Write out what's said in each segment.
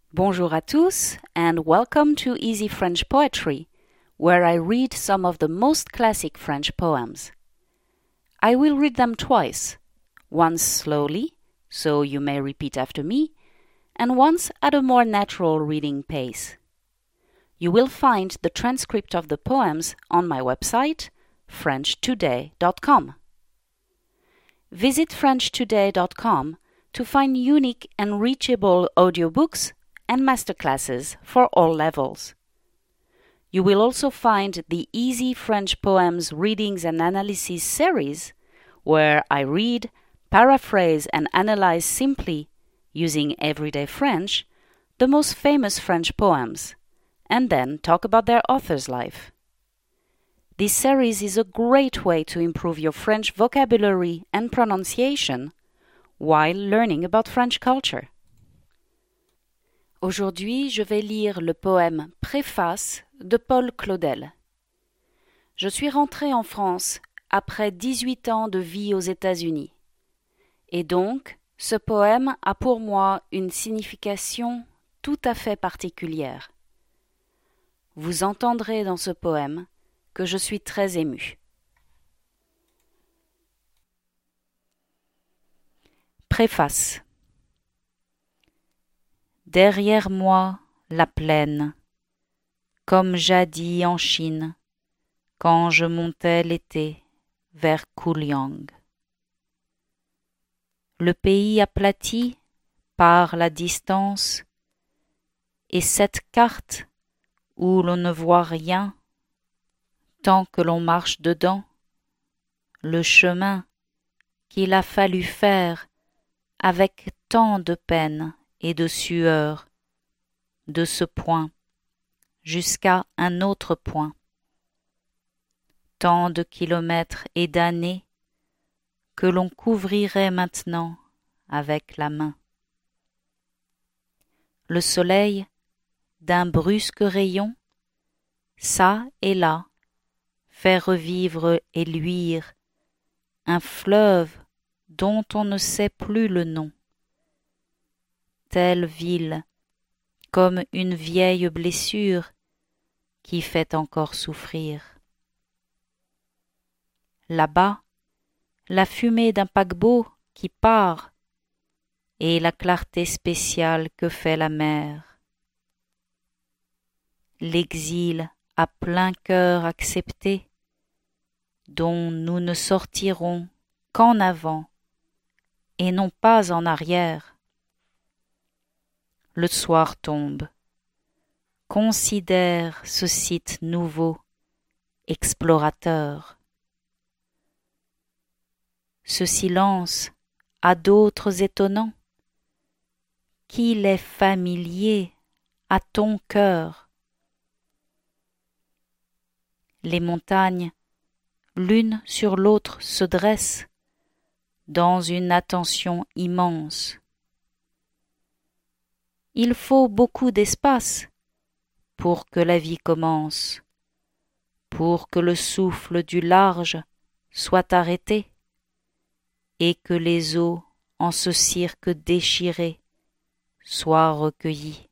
Bonjour à tous, and welcome to Easy French Poetry, where I read some of the most classic French poems. I will read them twice, once slowly, so you may repeat after me, and once at a more natural reading pace. You will find the transcript of the poems on my website, FrenchToday.com. Visit FrenchToday.com to find unique and reachable audiobooks and masterclasses for all levels. You will also find the Easy French Poems Readings and Analysis series, where I read, paraphrase and analyze simply, using everyday French, the most famous French poems, and then talk about their author's life. This series is a great way to improve your French vocabulary and pronunciation while learning about French culture. Aujourd'hui, je vais lire le poème Préface de Paul Claudel. Je suis rentré en France après 18 ans de vie aux États-Unis. Et donc, ce poème a pour moi une signification tout à fait particulière. Vous entendrez dans ce poème que je suis très ému. Préface. Derrière moi, la plaine, comme jadis en Chine, quand je montais l'été vers Kouliang. Le pays aplati par la distance, et cette carte où l'on ne voit rien tant que l'on marche dedans, le chemin qu'il a fallu faire avec tant de peine et de sueur, de ce point jusqu'à un autre point. Tant de kilomètres et d'années que l'on couvrirait maintenant avec la main. Le soleil, d'un brusque rayon, ça et là, fait revivre et luire un fleuve dont on ne sait plus le nom. Telle ville, comme une vieille blessure qui fait encore souffrir. Là-bas, la fumée d'un paquebot qui part et la clarté spéciale que fait la mer. L'exil à plein cœur accepté, dont nous ne sortirons qu'en avant et non pas en arrière. Le soir tombe. Considère ce site nouveau, explorateur. Ce silence a d'autres étonnants, qu'il est familier à ton cœur. Les montagnes, l'une sur l'autre, se dressent dans une attention immense. Il faut beaucoup d'espace pour que la vie commence, pour que le souffle du large soit arrêté et que les eaux en ce cirque déchiré soient recueillies.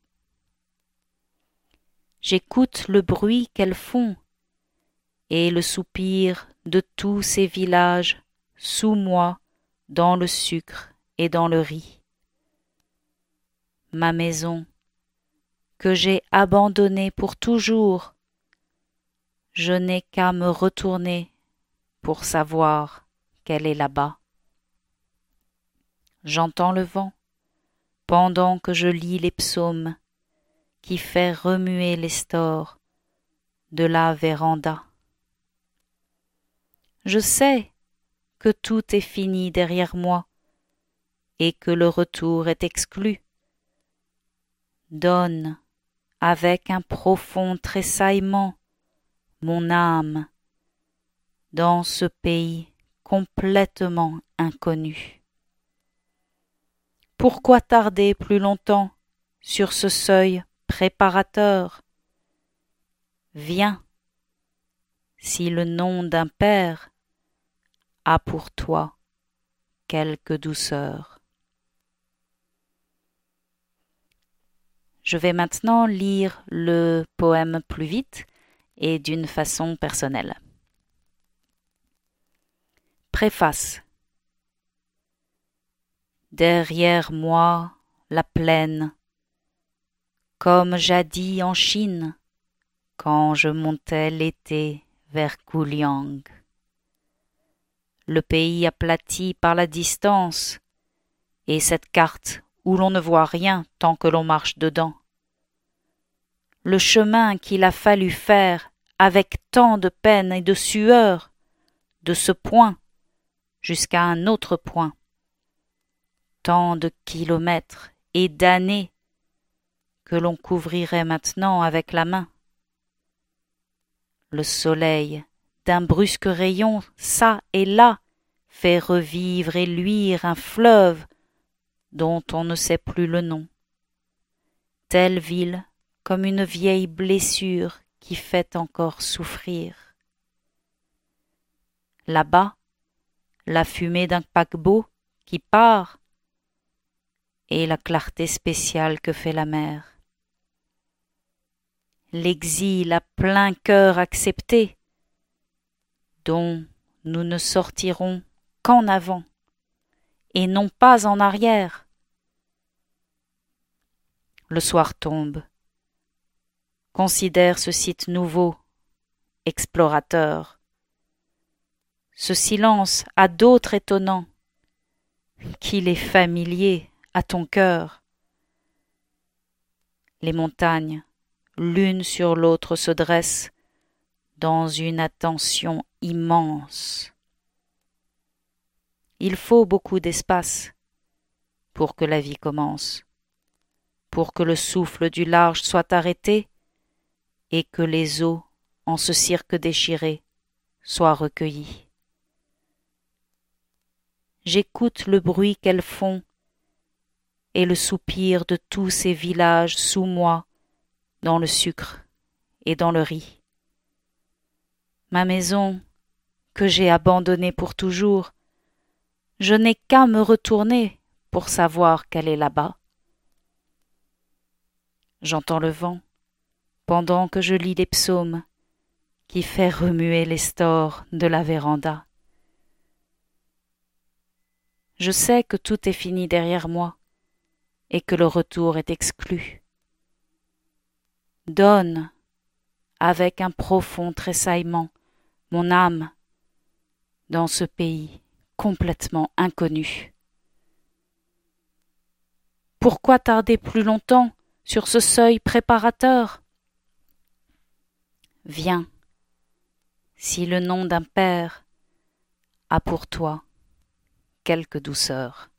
J'écoute le bruit qu'elles font et le soupir de tous ces villages sous moi dans le sucre et dans le riz. Ma maison, que j'ai abandonnée pour toujours, je n'ai qu'à me retourner pour savoir qu'elle est là-bas. J'entends le vent, pendant que je lis les psaumes, qui fait remuer les stores de la véranda. Je sais que tout est fini derrière moi, et que le retour est exclu. Donne, avec un profond tressaillement, mon âme dans ce pays complètement inconnu. Pourquoi tarder plus longtemps sur ce seuil préparateur? Viens, si le nom d'un père a pour toi quelque douceur. Je vais maintenant lire le poème plus vite et d'une façon personnelle. Préface. Derrière moi, la plaine, comme jadis en Chine, quand je montais l'été vers Guliang. Le pays aplati par la distance, et cette carte où l'on ne voit rien tant que l'on marche dedans. Le chemin qu'il a fallu faire avec tant de peine et de sueur, de ce point jusqu'à un autre point. Tant de kilomètres et d'années que l'on couvrirait maintenant avec la main. Le soleil, d'un brusque rayon, çà et là, fait revivre et luire un fleuve dont on ne sait plus le nom. Telle ville comme une vieille blessure qui fait encore souffrir. Là-bas, la fumée d'un paquebot qui part et la clarté spéciale que fait la mer. L'exil à plein cœur accepté, dont nous ne sortirons qu'en avant et non pas en arrière. Le soir tombe. Considère ce site nouveau, explorateur. Ce silence a d'autres étonnants, qu'il est familier à ton cœur. Les montagnes, l'une sur l'autre, se dressent dans une attention immense. Il faut beaucoup d'espace pour que la vie commence, pour que le souffle du large soit arrêté et que les eaux, en ce cirque déchiré, soient recueillies. J'écoute le bruit qu'elles font et le soupir de tous ces villages sous moi, dans le sucre et dans le riz. Ma maison, que j'ai abandonnée pour toujours, je n'ai qu'à me retourner pour savoir qu'elle est là-bas. J'entends le vent, pendant que je lis les psaumes, qui fait remuer les stores de la véranda. Je sais que tout est fini derrière moi, et que le retour est exclu. Donne, avec un profond tressaillement, mon âme dans ce pays complètement inconnu. Pourquoi tarder plus longtemps sur ce seuil préparateur? Viens, si le nom d'un père a pour toi quelque douceur.